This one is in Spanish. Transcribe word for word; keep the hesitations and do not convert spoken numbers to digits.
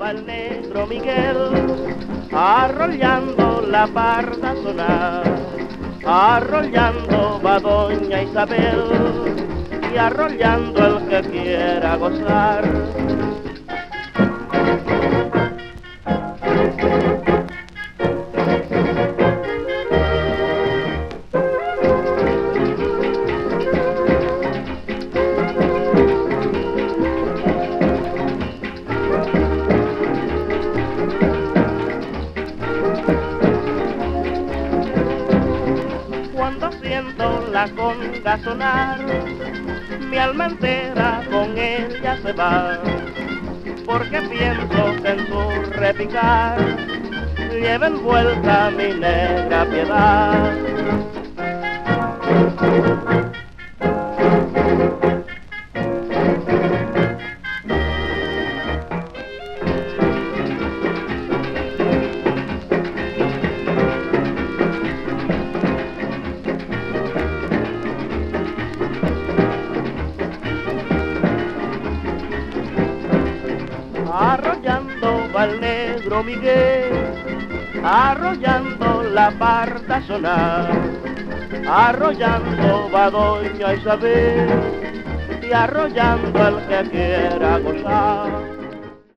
va el negro Miguel, arrollando la parda sonar, arrollando va doña Isabel, y arrollando el que quiera gozar. Cuando siento la conga sonar, mi alma entera con ella se va, porque pienso que en su repicar lleva envuelta mi negra piedad. Arrollando va el negro Miguel, arrollando la parda sonar, arrollando va doña Isabel, y arrollando el que quiera gozar.